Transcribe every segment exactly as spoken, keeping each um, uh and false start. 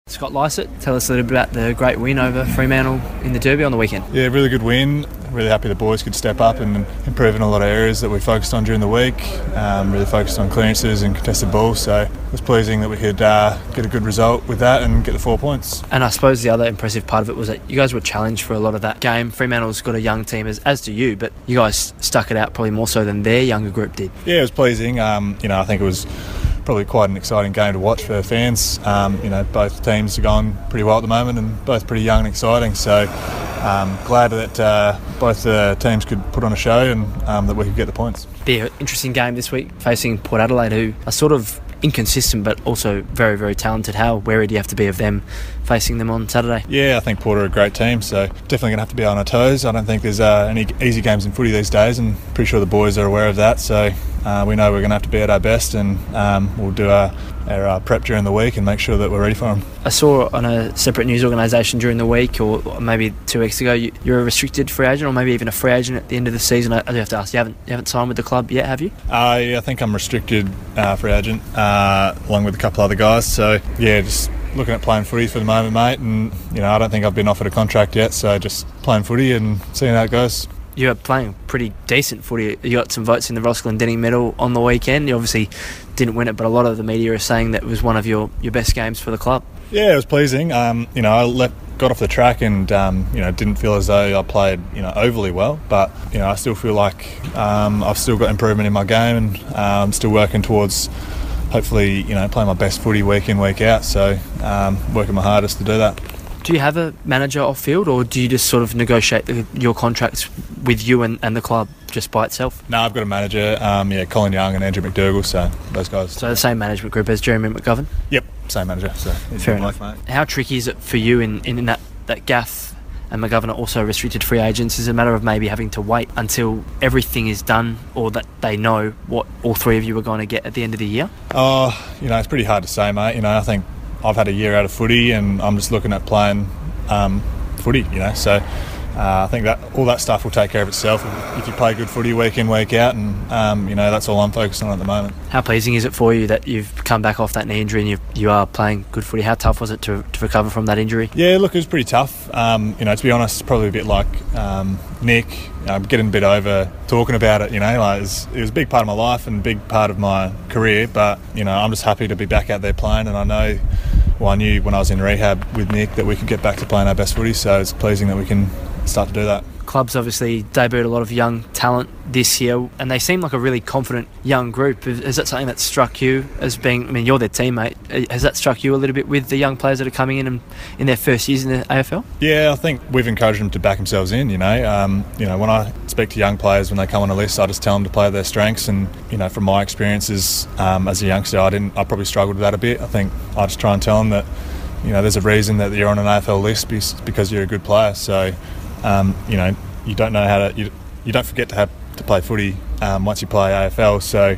Scott Lysett, tell us a little bit about the great win over Fremantle in the Derby on the weekend. Yeah, really good win. Really happy the boys could step up and improve in a lot of areas that we focused on during the week. Um, really focused on clearances and contested balls, so it was pleasing that we could uh, get a good result with that and get the four points. And I suppose the other impressive part of it was that you guys were challenged for a lot of that game. Fremantle's got a young team, as, as do you, but you guys stuck it out probably more so than their younger group did. Yeah, it was pleasing. Um, you know, I think it was probably quite an exciting game to watch for fans. Um, you know, both teams are going pretty well at the moment and both pretty young and exciting, so um, glad that uh, both the teams could put on a show and um, that we could get the points. Be an interesting game this week facing Port Adelaide, who are sort of inconsistent but also very, very talented. How wary do you have to be of them facing them on Saturday? Yeah, I think Port are a great team, so definitely going to have to be on our toes. I don't think there's uh, any easy games in footy these days, and pretty sure the boys are aware of that, so uh, we know we're going to have to be at our best, and um, we'll do our, our uh, prep during the week and make sure that we're ready for them. I saw on a separate news organisation during the week, or maybe two weeks ago, you, you're a restricted free agent, or maybe even a free agent at the end of the season. I, I do have to ask, you haven't, you haven't signed with the club yet, have you? Uh, yeah, I think I'm restricted uh, free agent, uh, along with a couple other guys, so yeah, just looking at playing footy for the moment, mate, and you know, I don't think I've been offered a contract yet, so just playing footy and seeing how it goes. You are playing pretty decent footy. You got some votes in the Ross Glendinning medal on the weekend. You obviously didn't win it, but a lot of the media are saying that it was one of your, your best games for the club. Yeah, it was pleasing. Um, you know, I left, got off the track and um, you know, didn't feel as though I played you know overly well, but you know, I still feel like um, I've still got improvement in my game, and uh, I'm still working towards hopefully you know playing my best footy week in, week out. So um, working my hardest to do that. Do you have a manager off field, or do you just sort of negotiate the, your contracts with you and, and the club just by itself? No, I've got a manager, um, yeah, Colin Young and Andrew McDougall, so those guys. So the same management group as Jeremy McGovern? Yep, same manager. So fair enough. Mate. How tricky is it for you in, in, in that, that Gaff and McGovern are also restricted free agents? Is it a matter of maybe having to wait until everything is done, or that they know what all three of you are going to get at the end of the year? Oh, you know, it's pretty hard to say, mate. You know, I think I've had a year out of footy and I'm just looking at playing um, footy, you know, so uh, I think that all that stuff will take care of itself if you play good footy week in, week out, and um, you know, that's all I'm focused on at the moment. How pleasing is it for you that you've come back off that knee injury and you you are playing good footy? How tough was it to, to recover from that injury? Yeah, look, it was pretty tough. Um, you know, to be honest, probably a bit like um, Nick, you know, I'm getting a bit over talking about it, you know, like it was, it was a big part of my life and a big part of my career, but you know, I'm just happy to be back out there playing, and I know Well, I knew when I was in rehab with Nick that we could get back to playing our best footy, so it's pleasing that we can start to do that. Clubs obviously debuted a lot of young talent this year, and they seem like a really confident young group. Is that something that struck you as being, I mean, you're their teammate, has that struck you a little bit with the young players that are coming in and in their first years in the A F L? Yeah, I think we've encouraged them to back themselves in, you know. Um, you know, when I speak to young players when they come on a list, I just tell them to play their strengths, and, you know, from my experiences um, as a youngster, I didn't, I probably struggled with that a bit. I think I just try and tell them that, you know, there's a reason that you're on an A F L list because you're a good player, so, um, you know, you don't know how to, you, you don't forget to have to play footy um, once you play A F L, so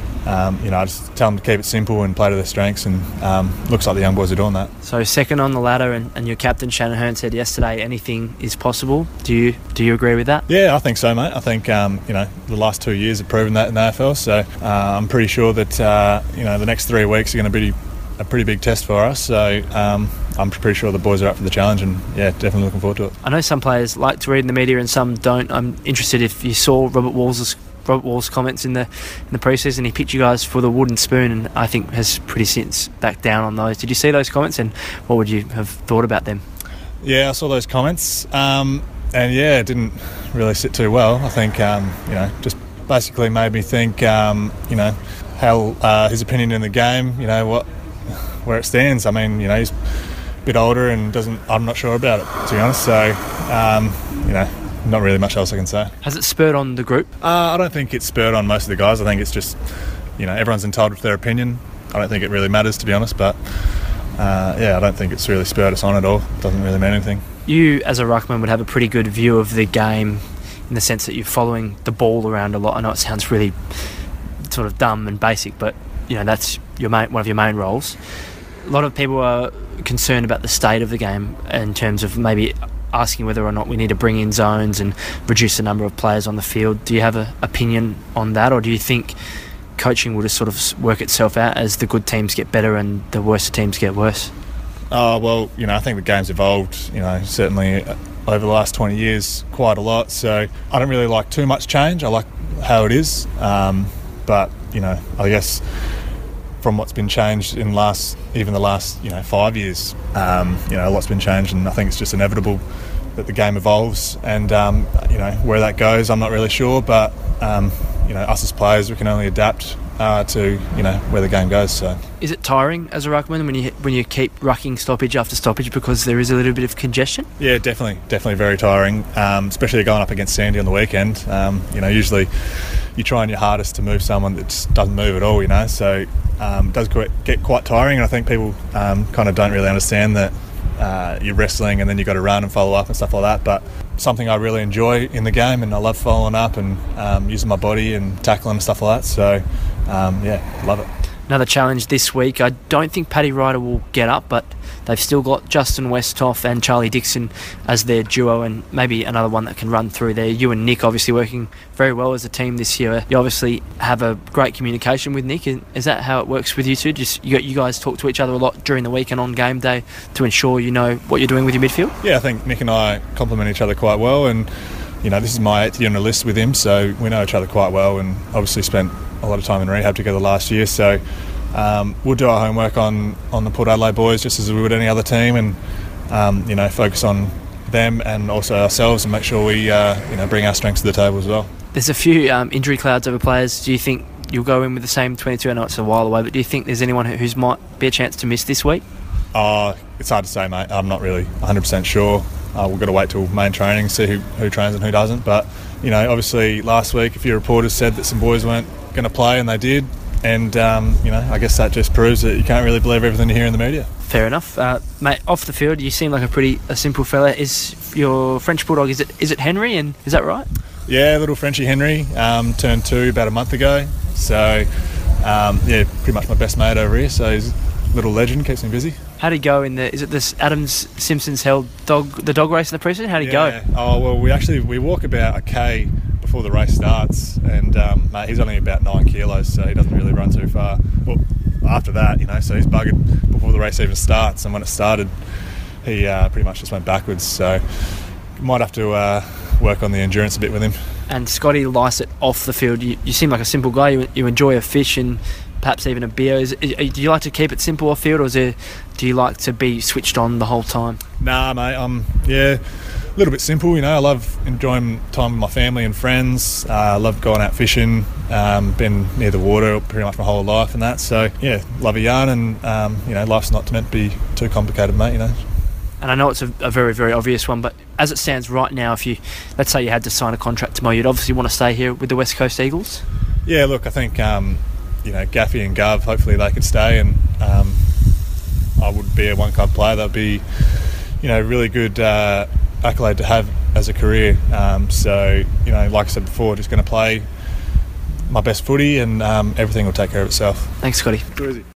um, you know, I just tell them to keep it simple and play to their strengths, and um, looks like the young boys are doing that. So second on the ladder, and, and your captain Shannon Hearn said yesterday anything is possible. Do you do you agree with that? Yeah, I think so, mate. I think um, you know, the last two years have proven that in the A F L, so uh, I'm pretty sure that uh, you know, the next three weeks are going to be a pretty big test for us, so um, I'm pretty sure the boys are up for the challenge, and yeah, definitely looking forward to it. I know some players like to read in the media and some don't. I'm interested if you saw Robert Wall's Robert Wall's comments in the in the pre-season. He picked you guys for the wooden spoon, and I think has pretty since backed down on those. Did you see those comments, and what would you have thought about them? Yeah, I saw those comments, um, and yeah, it didn't really sit too well. I think um, you know, just basically made me think, um, you know, how uh, his opinion in the game, you know, what where it stands. I mean, you know, he's a bit older and doesn't. I'm not sure about it, to be honest. So, um, you know, not really much else I can say. Has it spurred on the group? Uh, I don't think it's spurred on most of the guys. I think it's just, you know, everyone's entitled to their opinion. I don't think it really matters, to be honest. But uh, yeah, I don't think it's really spurred us on at all. It doesn't really mean anything. You, as a ruckman, would have a pretty good view of the game in the sense that you're following the ball around a lot. I know it sounds really sort of dumb and basic, but you know, that's your main, one of your main roles. A lot of people are concerned about the state of the game in terms of maybe asking whether or not we need to bring in zones and reduce the number of players on the field. Do you have an opinion on that, or do you think coaching will just sort of work itself out as the good teams get better and the worse teams get worse? Oh, well, you know, I think the game's evolved, you know, certainly over the last twenty years quite a lot. So I don't really like too much change. I like how it is. Um, but, you know, I guess from what's been changed in last, even the last, you know, five years, um, you know, a lot's been changed, and I think it's just inevitable that the game evolves. And, um, you know, where that goes, I'm not really sure. But, um, you know, us as players, we can only adapt Uh, to you know where the game goes. So, is it tiring as a ruckman when you when you keep rucking stoppage after stoppage because there is a little bit of congestion? Yeah, definitely, definitely very tiring. Um, especially going up against Sandy on the weekend. Um, you know, usually you're trying your hardest to move someone that just doesn't move at all. You know, so um, it does get quite tiring. And I think people um, kind of don't really understand that uh, you're wrestling and then you've got to run and follow up and stuff like that. But something I really enjoy in the game, and I love following up and um, using my body and tackling and stuff like that. So. Um, yeah, love it. Another challenge this week. I don't think Paddy Ryder will get up, but they've still got Justin Westhoff and Charlie Dixon as their duo, and maybe another one that can run through there. You and Nick obviously working very well as a team this year. You obviously have a great communication with Nick. Is that how it works with you two? Just you, you guys talk to each other a lot during the week and on game day to ensure you know what you're doing with your midfield? Yeah, I think Nick and I complement each other quite well, and you know, this is my eighth year on the list with him, so we know each other quite well, and obviously spent a lot of time in rehab together last year. So um, we'll do our homework on, on the Port Adelaide boys just as we would any other team, and um, you know, focus on them and also ourselves, and make sure we uh, you know bring our strengths to the table as well. There's a few um, injury clouds over players. Do you think you'll go in with the same twenty-two? I know it's a while away, but do you think there's anyone who's might be a chance to miss this week? Oh, it's hard to say, mate. I'm not really one hundred percent sure. Uh, we've got to wait till main training, see who, who trains and who doesn't. But, you know, obviously last week a few reporters said that some boys weren't going to play, and they did. And, um, you know, I guess that just proves that you can't really believe everything you hear in the media. Fair enough. Uh, mate, off the field, you seem like a pretty a simple fella. Is your French Bulldog, is it is it Henry? And is that right? Yeah, little Frenchie Henry, um, turned two about a month ago. So, um, yeah, pretty much my best mate over here. So he's a little legend, keeps me busy. How'd he go in the? Is it this Adams Simpsons held dog the dog race in the preseason? How'd he yeah. go? Oh well, we actually we walk about a k before the race starts, and um, mate, he's only about nine kilos, so he doesn't really run too far. Well, after that, you know, so he's buggered before the race even starts, and when it started, he uh, pretty much just went backwards. So might have to uh, work on the endurance a bit with him. And Scotty Lycett off the field. You, you seem like a simple guy. You, you enjoy a fish and perhaps even a beer. Is, is, do you like to keep it simple off field, or is there, do you like to be switched on the whole time? Nah, mate. Um, yeah, a little bit simple. You know, I love enjoying time with my family and friends. Uh, I love going out fishing. Um, been near the water pretty much my whole life and that. So yeah, love a yarn, and um, you know, life's not meant to be too complicated, mate. You know. And I know it's a, a very, very obvious one, but as it stands right now, if you, let's say you had to sign a contract tomorrow, you'd obviously want to stay here with the West Coast Eagles? Yeah, look, I think, um, you know, Gaffy and Gov, hopefully they could stay, and um, I would be a one-club player. That would be, you know, really good uh, accolade to have as a career. Um, so, you know, like I said before, just going to play my best footy, and um, everything will take care of itself. Thanks, Scotty. Too easy.